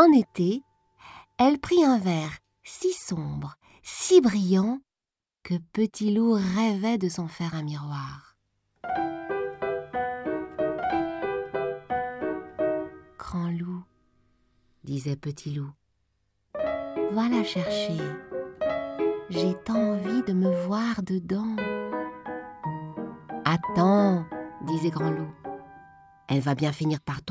En été, elle prit un verre si sombre, si brillant, que Petit Loup rêvait de s'en faire un miroir. Grand Loup, disait Petit Loup, va la chercher. J'ai tant envie de me voir dedans. Attends, disait Grand Loup, elle va bien finir par